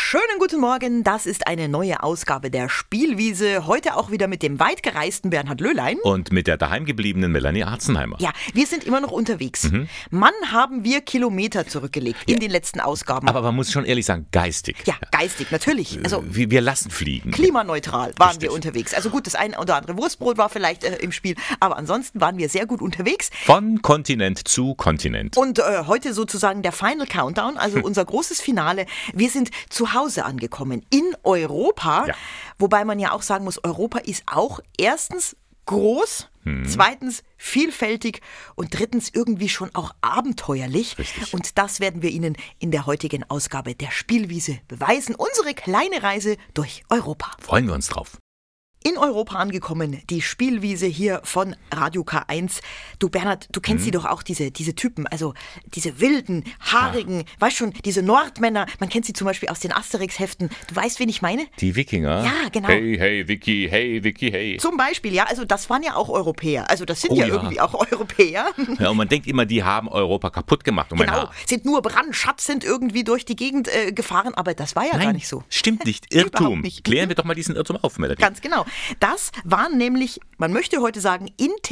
Schönen guten Morgen, das ist eine neue Ausgabe der Spielwiese. Heute auch wieder mit dem weit gereisten Bernhard Löhlein. Und mit der daheimgebliebenen Melanie Arzenheimer. Ja, wir sind immer noch unterwegs. Mann, haben wir Kilometer zurückgelegt in den letzten Ausgaben. Aber man muss schon ehrlich sagen, geistig. Ja, geistig, natürlich. Also wir lassen fliegen. Klimaneutral waren wir unterwegs. Also gut, das eine oder andere Wurstbrot war vielleicht im Spiel, aber ansonsten waren wir sehr gut unterwegs. Von Kontinent zu Kontinent. Und heute sozusagen der Final Countdown, also unser großes Finale. Wir sind zu Hause angekommen in Europa, wobei man ja auch sagen muss, Europa ist auch erstens groß, zweitens vielfältig und drittens irgendwie schon auch abenteuerlich. Richtig. Und das werden wir Ihnen in der heutigen Ausgabe der Spielwiese beweisen. Unsere kleine Reise durch Europa. Freuen wir uns drauf. In Europa angekommen, die Spielwiese hier von Radio K1. Du Bernhard, du kennst sie doch auch, diese Typen, also diese wilden, haarigen, weißt schon, diese Nordmänner. Man kennt sie zum Beispiel aus den Asterix-Heften. Du weißt, wen ich meine? Die Wikinger? Ja, genau. Hey, Vicky, hey. Zum Beispiel, ja, also das waren ja auch Europäer. Also das sind irgendwie auch Europäer. Ja, und man denkt immer, die haben Europa kaputt gemacht. Und Genau, sind nur brandschatzend irgendwie durch die Gegend gefahren, aber das war ja gar nicht so. Stimmt nicht, Irrtum. Überhaupt nicht. Klären wir doch mal diesen Irrtum auf, Melanie. Ganz genau. Das waren nämlich, man möchte heute sagen,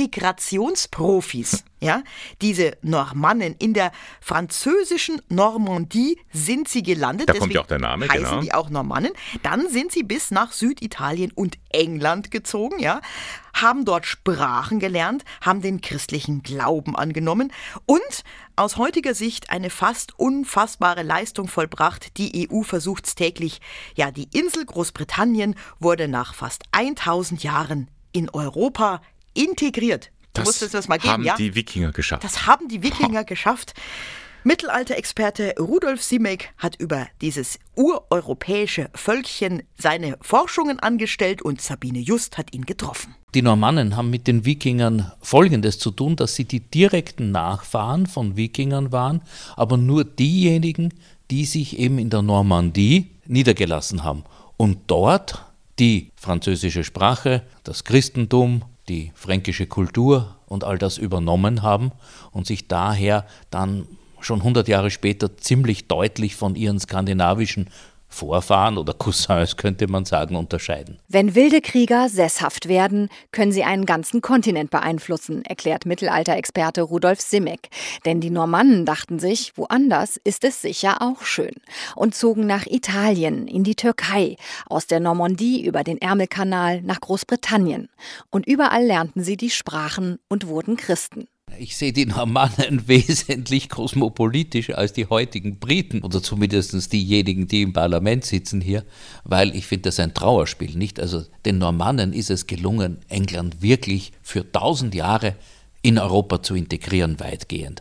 Integrationsprofis. Ja, diese Normannen in der französischen Normandie sind sie gelandet. Da kommt ja auch der Name, heißen genau. die auch Normannen. Dann sind sie bis nach Süditalien und England gezogen, ja, haben dort Sprachen gelernt, haben den christlichen Glauben angenommen und aus heutiger Sicht eine fast unfassbare Leistung vollbracht. Die EU versucht es täglich. Ja, die Insel Großbritannien wurde nach fast 1000 Jahren in Europa integriert. Du musst es das mal geben, haben die Wikinger geschafft. Das haben die Wikinger geschafft. Mittelalterexperte Rudolf Simek hat über dieses ureuropäische Völkchen seine Forschungen angestellt und Sabine Just hat ihn getroffen. Die Normannen haben mit den Wikingern Folgendes zu tun, dass sie die direkten Nachfahren von Wikingern waren, aber nur diejenigen, die sich eben in der Normandie niedergelassen haben und dort die französische Sprache, das Christentum, die fränkische Kultur und all das übernommen haben und sich daher dann schon 100 Jahre später ziemlich deutlich von ihren skandinavischen Vorfahren oder Cousins, könnte man sagen, unterscheiden. Wenn wilde Krieger sesshaft werden, können sie einen ganzen Kontinent beeinflussen, erklärt Mittelalterexperte Rudolf Simek. Denn die Normannen dachten sich, woanders ist es sicher auch schön. Und zogen nach Italien, in die Türkei, aus der Normandie über den Ärmelkanal nach Großbritannien. Und überall lernten sie die Sprachen und wurden Christen. Ich sehe die Normannen wesentlich kosmopolitischer als die heutigen Briten oder zumindest diejenigen, die im Parlament sitzen hier, weil ich finde das ein Trauerspiel, nicht? Also den Normannen ist es gelungen, England wirklich für 1000 Jahre in Europa zu integrieren, weitgehend.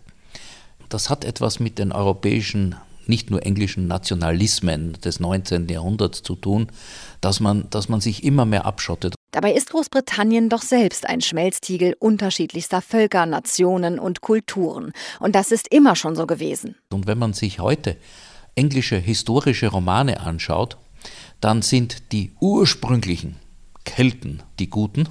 Das hat etwas mit den europäischen, nicht nur englischen Nationalismen des 19. Jahrhunderts zu tun, dass man sich immer mehr abschottet. Dabei ist Großbritannien doch selbst ein Schmelztiegel unterschiedlichster Völker, Nationen und Kulturen. Und das ist immer schon so gewesen. Und wenn man sich heute englische historische Romane anschaut, dann sind die ursprünglichen Kelten die Guten,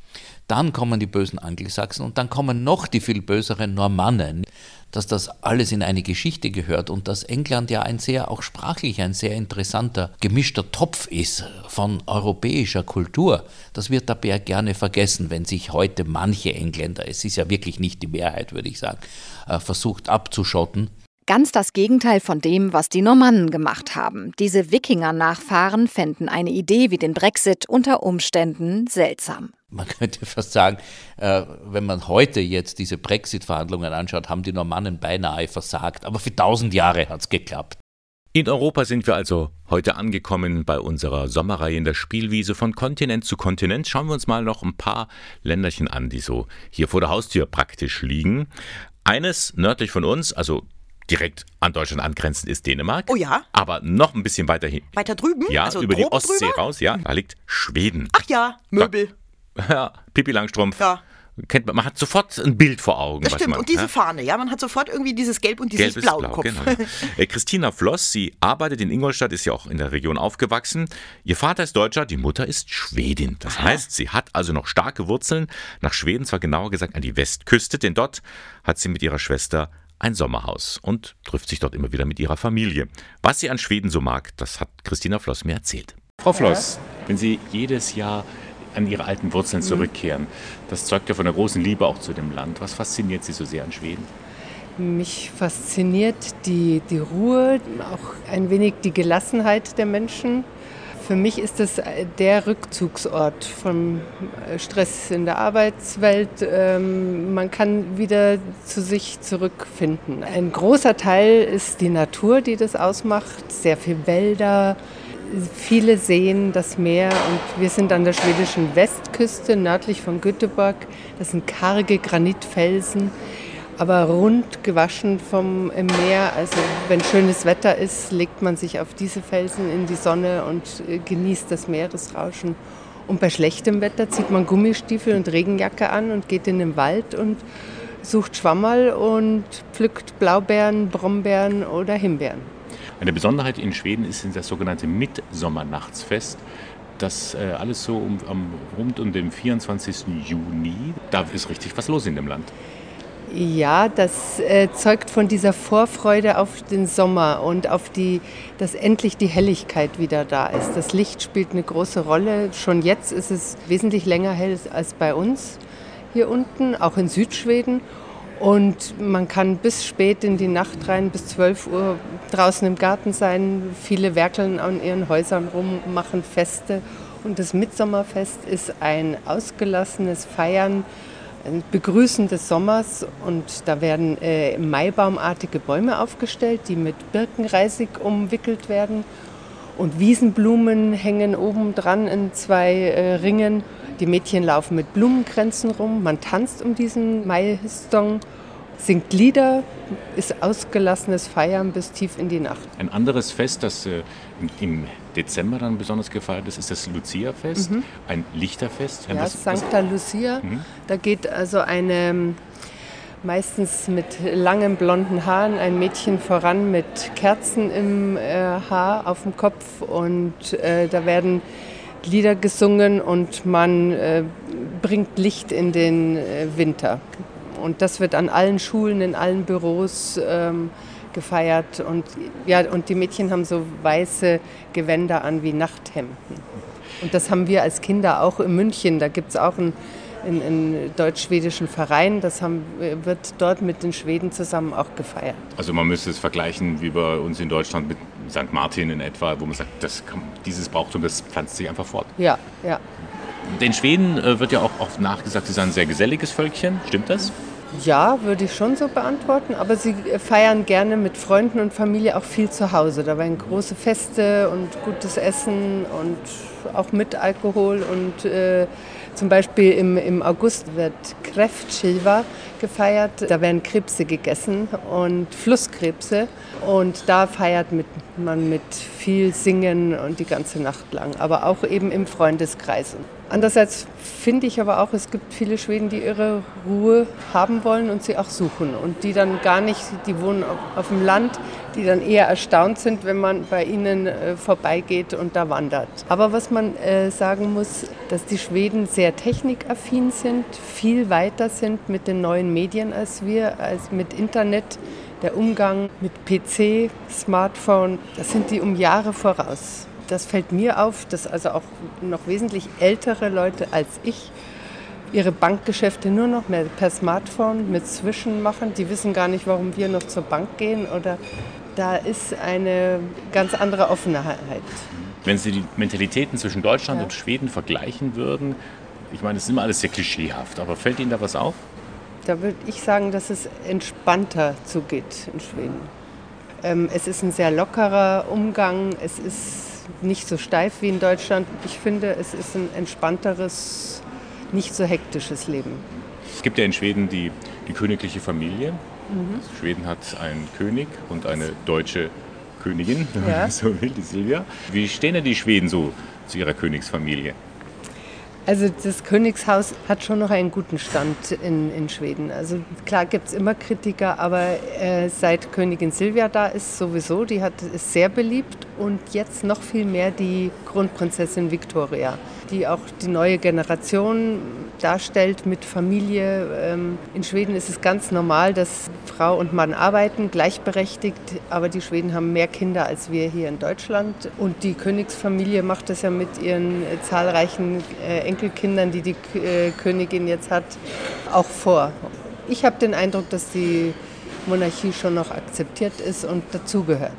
dann kommen die bösen Angelsachsen und dann kommen noch die viel böseren Normannen. Dass das alles in eine Geschichte gehört und dass England ja auch sprachlich ein sehr interessanter, gemischter Topf ist von europäischer Kultur, das wird dabei gerne vergessen, wenn sich heute manche Engländer, es ist ja wirklich nicht die Mehrheit, würde ich sagen, versucht abzuschotten. Ganz das Gegenteil von dem, was die Normannen gemacht haben. Diese Wikinger-Nachfahren fänden eine Idee wie den Brexit unter Umständen seltsam. Man könnte fast sagen, wenn man heute jetzt diese Brexit-Verhandlungen anschaut, haben die Normannen beinahe versagt. Aber für 1000 Jahre hat es geklappt. In Europa sind wir also heute angekommen bei unserer Sommerreihe in der Spielwiese von Kontinent zu Kontinent. Schauen wir uns mal noch ein paar Länderchen an, die so hier vor der Haustür praktisch liegen. Eines nördlich von uns, also direkt an Deutschland angrenzend, ist Dänemark. Oh ja. Aber noch ein bisschen weiter hin. Weiter drüben? Ja, also über die Tropen Ostsee drüber? raus, ja, da liegt Schweden. Ach ja, Möbel. Ja, Pippi Langstrumpf. Ja. Kennt man hat sofort ein Bild vor Augen. Das was stimmt. man, Und diese Fahne, ja, man hat sofort irgendwie dieses Gelb und dieses Gelbes Blau im Kopf. Genau. Christina Floss, sie arbeitet in Ingolstadt, ist ja auch in der Region aufgewachsen. Ihr Vater ist Deutscher, die Mutter ist Schwedin. Das heißt, sie hat also noch starke Wurzeln nach Schweden, zwar genauer gesagt an die Westküste, denn dort hat sie mit ihrer Schwester ein Sommerhaus und trifft sich dort immer wieder mit ihrer Familie. Was sie an Schweden so mag, das hat Christina Floss mir erzählt. Frau Floss, wenn Sie jedes Jahr an Ihre alten Wurzeln zurückkehren, das zeugt ja von einer großen Liebe auch zu dem Land. Was fasziniert Sie so sehr an Schweden? Mich fasziniert die Ruhe, auch ein wenig die Gelassenheit der Menschen. Für mich ist es der Rückzugsort vom Stress in der Arbeitswelt. Man kann wieder zu sich zurückfinden. Ein großer Teil ist die Natur, die das ausmacht. Sehr viele Wälder, viele Seen, das Meer. Und wir sind an der schwedischen Westküste, nördlich von Göteborg. Das sind karge Granitfelsen, aber rund gewaschen vom Meer. Also wenn schönes Wetter ist, legt man sich auf diese Felsen in die Sonne und genießt das Meeresrauschen. Und bei schlechtem Wetter zieht man Gummistiefel und Regenjacke an und geht in den Wald und sucht Schwammerl und pflückt Blaubeeren, Brombeeren oder Himbeeren. Eine Besonderheit in Schweden ist das sogenannte Mitsommernachtsfest. Das alles so rund um den 24. Juni. Da ist richtig was los in dem Land. Ja, das zeugt von dieser Vorfreude auf den Sommer und auf dass endlich die Helligkeit wieder da ist. Das Licht spielt eine große Rolle. Schon jetzt ist es wesentlich länger hell als bei uns hier unten, auch in Südschweden. Und man kann bis spät in die Nacht rein, bis 12 Uhr draußen im Garten sein. Viele werkeln an ihren Häusern rum, machen Feste. Und das Mitsommerfest ist ein ausgelassenes Feiern, ein Begrüßen des Sommers, und da werden maibaumartige Bäume aufgestellt, die mit Birkenreisig umwickelt werden, und Wiesenblumen hängen oben dran in 2 Ringen. Die Mädchen laufen mit Blumenkränzen rum, man tanzt um diesen Maistong, singt Lieder, ist ausgelassenes Feiern bis tief in die Nacht. Ein anderes Fest, das im Dezember dann besonders gefeiert ist, ist das Lucia-Fest, ein Lichterfest. Ja, Sancta Lucia. Da geht also eine, meistens mit langen blonden Haaren, ein Mädchen voran mit Kerzen im Haar auf dem Kopf, und da werden Lieder gesungen und man bringt Licht in den Winter. Und das wird an allen Schulen, in allen Büros gefeiert. Und die Mädchen haben so weiße Gewänder an wie Nachthemden. Und das haben wir als Kinder auch in München. Da gibt es auch einen deutsch-schwedischen Verein. Das wird dort mit den Schweden zusammen auch gefeiert. Also man müsste es vergleichen wie bei uns in Deutschland mit St. Martin in etwa, wo man sagt, dieses Brauchtum, das pflanzt sich einfach fort. Ja, ja. Den Schweden wird ja auch oft nachgesagt, sie seien ein sehr geselliges Völkchen. Stimmt das? Ja, würde ich schon so beantworten. Aber sie feiern gerne mit Freunden und Familie auch viel zu Hause. Da werden große Feste und gutes Essen und auch mit Alkohol. Und zum Beispiel im August wird Kräftskiva gefeiert. Da werden Krebse gegessen und Flusskrebse. Und da feiert man mit viel Singen und die ganze Nacht lang. Aber auch eben im Freundeskreis. Andererseits finde ich aber auch, es gibt viele Schweden, die ihre Ruhe haben wollen und sie auch suchen. Und die dann gar nicht, die wohnen auf dem Land, die dann eher erstaunt sind, wenn man bei ihnen vorbeigeht und da wandert. Aber was man sagen muss, dass die Schweden sehr technikaffin sind, viel weiter sind mit den neuen Medien als wir, als mit Internet. Der Umgang mit PC, Smartphone, das sind die um Jahre voraus. Das fällt mir auf, dass also auch noch wesentlich ältere Leute als ich ihre Bankgeschäfte nur noch mehr per Smartphone mit Zwischen machen. Die wissen gar nicht, warum wir noch zur Bank gehen. Oder da ist eine ganz andere Offenheit. Wenn Sie die Mentalitäten zwischen Deutschland und Schweden vergleichen würden, ich meine, es ist immer alles sehr klischeehaft, aber fällt Ihnen da was auf? Da würde ich sagen, dass es entspannter zugeht in Schweden. Es ist ein sehr lockerer Umgang, es ist nicht so steif wie in Deutschland. Ich finde, es ist ein entspannteres, nicht so hektisches Leben. Es gibt ja in Schweden die königliche Familie. Also Schweden hat einen König und eine deutsche Königin, wenn man so will, die Silvia. Wie stehen denn die Schweden so zu ihrer Königsfamilie? Also das Königshaus hat schon noch einen guten Stand in Schweden. Also klar gibt es immer Kritiker, aber seit Königin Silvia da ist sowieso, ist sehr beliebt, und jetzt noch viel mehr die Kronprinzessin Victoria. die auch die neue Generation darstellt mit Familie. In Schweden ist es ganz normal, dass Frau und Mann arbeiten, gleichberechtigt, aber die Schweden haben mehr Kinder als wir hier in Deutschland. Und die Königsfamilie macht das ja mit ihren zahlreichen Enkelkindern, die Königin jetzt hat, auch vor. Ich habe den Eindruck, dass die Monarchie schon noch akzeptiert ist und dazugehört.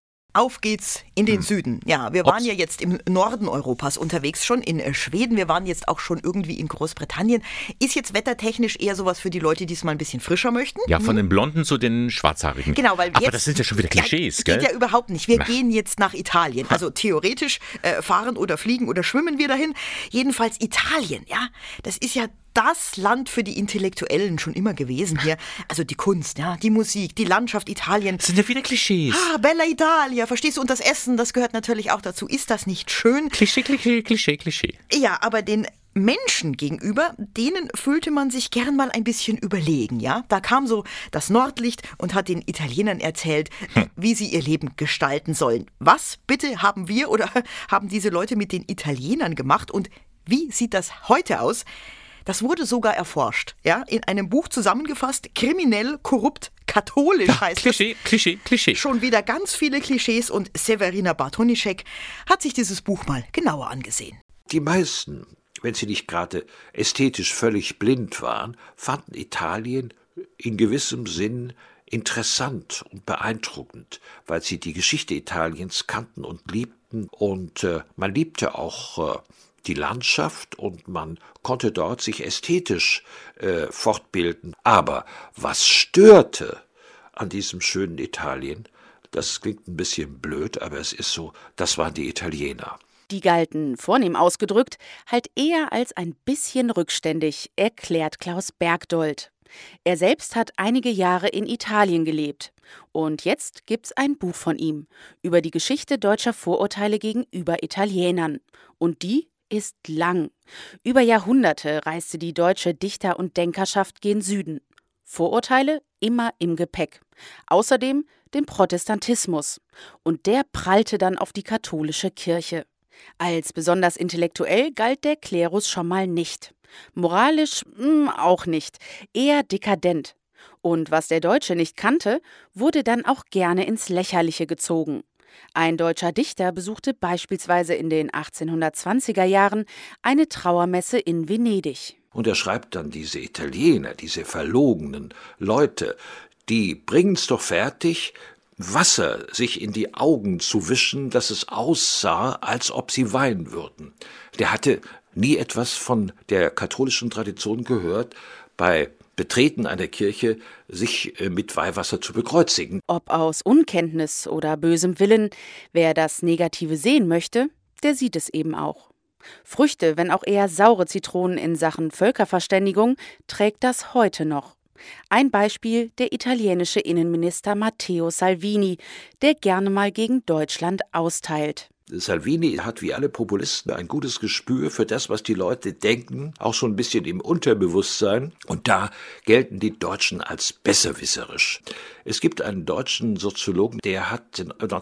Auf geht's in den Süden. Ja, wir waren ja jetzt im Norden Europas unterwegs, schon in Schweden. Wir waren jetzt auch schon irgendwie in Großbritannien. Ist jetzt wettertechnisch eher sowas für die Leute, die es mal ein bisschen frischer möchten? Ja, von den Blonden zu den Schwarzhaarigen. Genau, weil aber jetzt, das sind ja schon wieder Klischees, ja, gell? Geht ja überhaupt nicht. Wir gehen jetzt nach Italien. Also theoretisch fahren oder fliegen oder schwimmen wir dahin. Jedenfalls Italien, ja. Das ist ja das Land für die Intellektuellen schon immer gewesen hier. Also die Kunst, ja, die Musik, die Landschaft Italien. Das sind ja wieder Klischees. Bella Italia, verstehst du? Und das Essen, das gehört natürlich auch dazu. Ist das nicht schön? Klischee. Ja, aber den Menschen gegenüber, denen fühlte man sich gern mal ein bisschen überlegen, ja? Da kam so das Nordlicht und hat den Italienern erzählt, wie sie ihr Leben gestalten sollen. Was bitte haben wir oder haben diese Leute mit den Italienern gemacht und wie sieht das heute aus? Das wurde sogar erforscht, ja, in einem Buch zusammengefasst, kriminell, korrupt, katholisch heißt es. Klischee. Schon wieder ganz viele Klischees und Severina Bartonišek hat sich dieses Buch mal genauer angesehen. Die meisten, wenn sie nicht gerade ästhetisch völlig blind waren, fanden Italien in gewissem Sinn interessant und beeindruckend, weil sie die Geschichte Italiens kannten und liebten und man liebte auch die Landschaft und man konnte dort sich ästhetisch fortbilden. Aber was störte an diesem schönen Italien, das klingt ein bisschen blöd, aber es ist so, das waren die Italiener. Die galten, vornehm ausgedrückt, halt eher als ein bisschen rückständig, erklärt Klaus Bergdold. Er selbst hat einige Jahre in Italien gelebt. Und jetzt gibt's ein Buch von ihm über die Geschichte deutscher Vorurteile gegenüber Italienern. Und die ist lang. Über Jahrhunderte reiste die deutsche Dichter- und Denkerschaft gen Süden. Vorurteile immer im Gepäck. Außerdem den Protestantismus. Und der prallte dann auf die katholische Kirche. Als besonders intellektuell galt der Klerus schon mal nicht. Moralisch auch nicht. Eher dekadent. Und was der Deutsche nicht kannte, wurde dann auch gerne ins Lächerliche gezogen. Ein deutscher Dichter besuchte beispielsweise in den 1820er Jahren eine Trauermesse in Venedig. Und er schreibt dann, diese Italiener, diese verlogenen Leute, die bringen's doch fertig, Wasser sich in die Augen zu wischen, dass es aussah, als ob sie weinen würden. Der hatte nie etwas von der katholischen Tradition gehört, bei Betreten einer Kirche sich mit Weihwasser zu bekreuzigen. Ob aus Unkenntnis oder bösem Willen, wer das Negative sehen möchte, der sieht es eben auch. Früchte, wenn auch eher saure Zitronen in Sachen Völkerverständigung, trägt das heute noch. Ein Beispiel der italienische Innenminister Matteo Salvini, der gerne mal gegen Deutschland austeilt. Salvini hat wie alle Populisten ein gutes Gespür für das, was die Leute denken, auch schon ein bisschen im Unterbewusstsein. Und da gelten die Deutschen als besserwisserisch. Es gibt einen deutschen Soziologen, der hat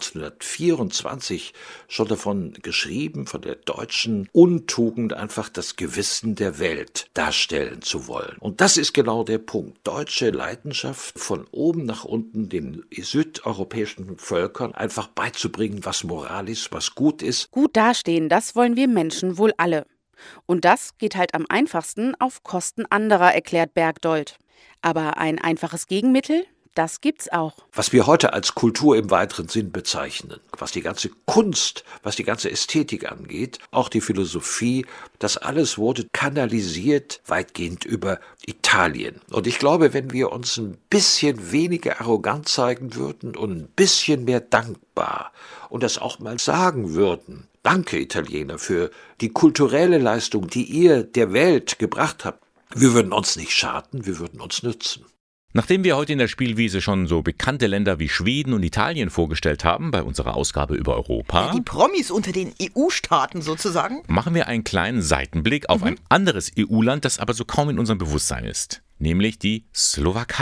1924 schon davon geschrieben, von der deutschen Untugend, einfach das Gewissen der Welt darstellen zu wollen. Und das ist genau der Punkt. Deutsche Leidenschaft, von oben nach unten den südeuropäischen Völkern einfach beizubringen, was Moral ist, was gut ist. Gut dastehen, das wollen wir Menschen wohl alle. Und das geht halt am einfachsten auf Kosten anderer, erklärt Bergdold. Aber ein einfaches Gegenmittel, das gibt's auch. Was wir heute als Kultur im weiteren Sinn bezeichnen, was die ganze Kunst, was die ganze Ästhetik angeht, auch die Philosophie, das alles wurde kanalisiert weitgehend über Italien. Und ich glaube, wenn wir uns ein bisschen weniger arrogant zeigen würden und ein bisschen mehr dankbar und das auch mal sagen würden, danke Italiener für die kulturelle Leistung, die ihr der Welt gebracht habt, wir würden uns nicht schaden, wir würden uns nützen. Nachdem wir heute in der Spielwiese schon so bekannte Länder wie Schweden und Italien vorgestellt haben, bei unserer Ausgabe über Europa, Ja, die Promis unter den EU-Staaten sozusagen. machen wir einen kleinen Seitenblick auf ein anderes EU-Land, das aber so kaum in unserem Bewusstsein ist, nämlich die Slowakei.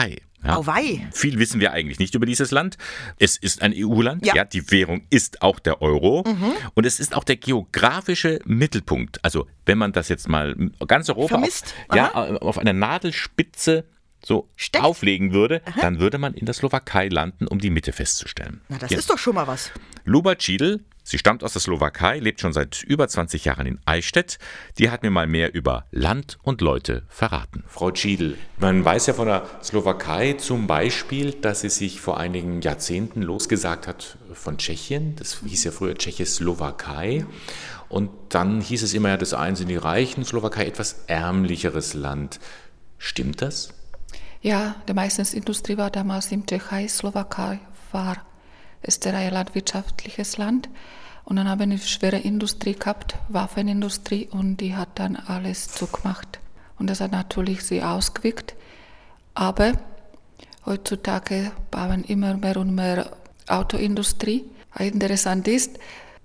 Ja. Auweih. Viel wissen wir eigentlich nicht über dieses Land. Es ist ein EU-Land, Ja. die Währung ist auch der Euro und es ist auch der geografische Mittelpunkt. Also wenn man das jetzt mal ganz Europa Vermisst. auf einer Nadelspitze so Steckt. auflegen würde, dann würde man in der Slowakei landen, um die Mitte festzustellen. Na, das ist doch schon mal was. Luba Čidl, sie stammt aus der Slowakei, lebt schon seit über 20 Jahren in Eichstätt. Die hat mir mal mehr über Land und Leute verraten. Frau Čidl, man weiß ja von der Slowakei zum Beispiel, dass sie sich vor einigen Jahrzehnten losgesagt hat von Tschechien. Das hieß ja früher Tschechoslowakei. Und dann hieß es immer, ja, das eine sind die reichen, Slowakei etwas ärmlicheres Land. Stimmt das? Ja, die meiste Industrie war damals in Tschechei. Slowakei war ein landwirtschaftliches Land. Und dann haben wir eine schwere Industrie gehabt, Waffenindustrie, und die hat dann alles zugemacht. Und das hat natürlich sie ausgewirkt. Aber heutzutage bauen immer mehr und mehr Autoindustrie. Interessant ist,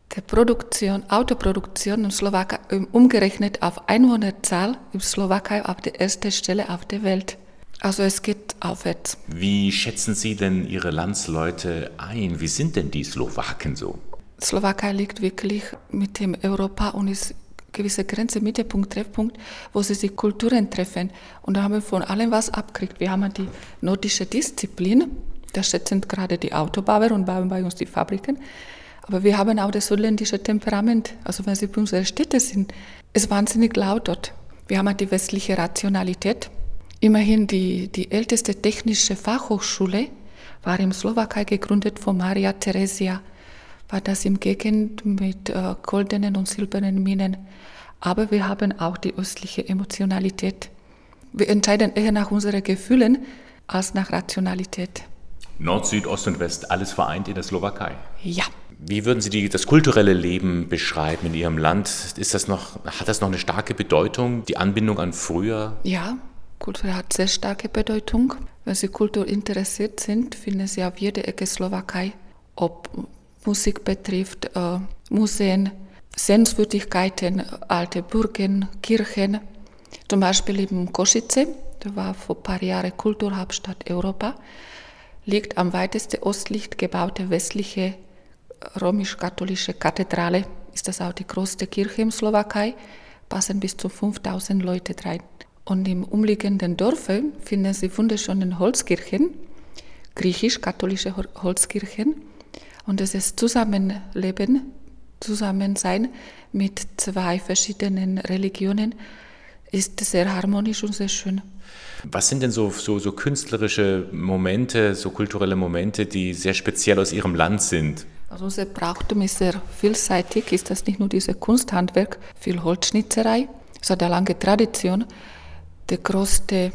die Autoproduktion in Slowakei umgerechnet auf Einwohnerzahl in Slowakei auf der ersten Stelle auf der Welt. Also es geht aufwärts. Wie schätzen Sie denn Ihre Landsleute ein? Wie sind denn die Slowaken so? Slowakei liegt wirklich mit dem Europa und ist eine gewisse Grenze, Mittelpunkt, Treffpunkt, wo sie sich Kulturen treffen. Und da haben wir von allem was abgekriegt. Wir haben die nordische Disziplin, das schätzen gerade die Autobauer und bauen bei uns die Fabriken. Aber wir haben auch das südländische Temperament. Also wenn Sie bei unseren Städten sind, ist wahnsinnig laut dort. Wir haben die westliche Rationalität. Immerhin die älteste technische Fachhochschule war in Slowakei gegründet von Maria Theresia. War das im Gegend mit goldenen und silbernen Minen. Aber wir haben auch die östliche Emotionalität. Wir entscheiden eher nach unseren Gefühlen als nach Rationalität. Nord, Süd, Ost und West, alles vereint in der Slowakei. Ja. Wie würden Sie das kulturelle Leben beschreiben in Ihrem Land? Hat das noch eine starke Bedeutung, die Anbindung an früher? Ja, Kultur hat sehr starke Bedeutung. Wenn Sie Kultur interessiert sind, finden Sie auf jeder Ecke Slowakei, ob Musik betrifft, Museen, Sehenswürdigkeiten, alte Burgen, Kirchen. Zum Beispiel in Košice, das war vor ein paar Jahren Kulturhauptstadt Europa, liegt am weitesten östlich gebaute westliche römisch-katholische Kathedrale. Ist das auch die größte Kirche in Slowakei, passen bis zu 5000 Leute rein. Und im umliegenden Dörfern finden Sie wunderschöne Holzkirchen, griechisch-katholische Holzkirchen. Und das ist Zusammenleben, Zusammensein mit zwei verschiedenen Religionen ist sehr harmonisch und sehr schön. Was sind denn so künstlerische Momente, so kulturelle Momente, die sehr speziell aus Ihrem Land sind? Also unser Brauchtum ist sehr vielseitig, ist das nicht nur dieses Kunsthandwerk, viel Holzschnitzerei, es hat eine lange Tradition. Der größte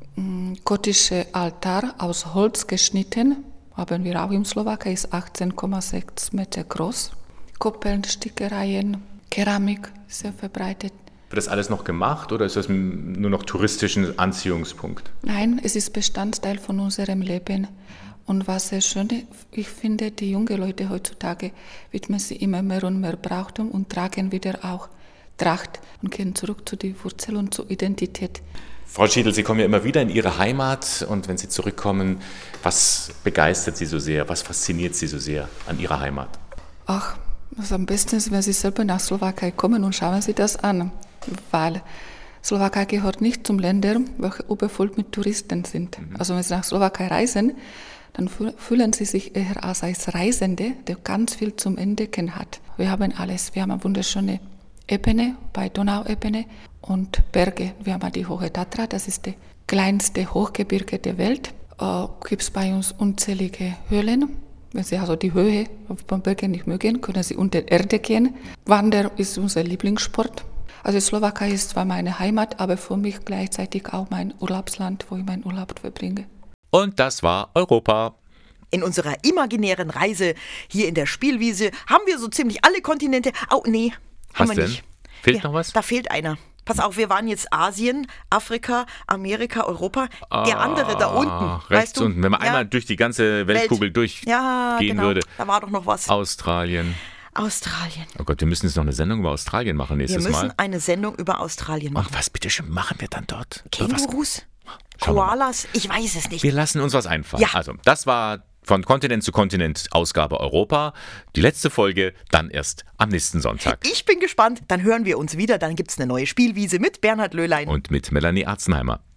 gotische Altar aus Holz geschnitten, haben wir auch in Slowakei, ist 18,6 Meter groß. Koppeln, Stickereien, Keramik, sehr verbreitet. Wird das alles noch gemacht oder ist das nur noch touristischen Anziehungspunkt? Nein, es ist Bestandteil von unserem Leben. Und was sehr schön ist, ich finde, die jungen Leute heutzutage widmen sich immer mehr und mehr Brauchtum und tragen wieder auch Tracht und gehen zurück zu den Wurzeln und zur Identität. Frau Čidl, Sie kommen ja immer wieder in Ihre Heimat und wenn Sie zurückkommen, was begeistert Sie so sehr, was fasziniert Sie so sehr an Ihrer Heimat? Ach, was am besten ist, wenn Sie selber nach Slowakei kommen und schauen Sie das an, weil Slowakei gehört nicht zum Ländern, welche übervoll mit Touristen sind. Also wenn Sie nach Slowakei reisen, dann fühlen Sie sich eher als Reisende, der ganz viel zum Entdecken hat. Wir haben alles. Wir haben eine wunderschöne Ebene, bei Donauebene und Berge. Wir haben die Hohe Tatra, das ist das kleinste Hochgebirge der Welt. Gibt es bei uns unzählige Höhlen. Wenn Sie also die Höhe von Bergen nicht mögen, können Sie unter Erde gehen. Wandern ist unser Lieblingssport. Also Slowakei ist zwar meine Heimat, aber für mich gleichzeitig auch mein Urlaubsland, wo ich meinen Urlaub verbringe. Und das war Europa. In unserer imaginären Reise hier in der Spielwiese haben wir so ziemlich alle Kontinente. Oh, nee, haben Was wir denn? nicht. Fehlt noch was? Da fehlt einer. Pass auf, wir waren jetzt Asien, Afrika, Amerika, Europa. Der andere da unten, Rechts weißt du? unten, wenn man Ja, einmal durch die ganze Weltkugel durchgehen ja, genau. würde. Da war doch noch was. Australien. Australien. Oh Gott, wir müssen jetzt noch eine Sendung über Australien machen Wir nächstes müssen Mal. eine Sendung über Australien Ach, machen. was bitteschön machen wir dann dort? Kängurus? Schauen wir mal. Koalas? Ich weiß es nicht. Wir lassen uns was einfallen. Ja. Also, das war von Kontinent zu Kontinent Ausgabe Europa. Die letzte Folge dann erst am nächsten Sonntag. Ich bin gespannt. Dann hören wir uns wieder. Dann gibt es eine neue Spielwiese mit Bernhard Löhlein. Und mit Melanie Arzenheimer.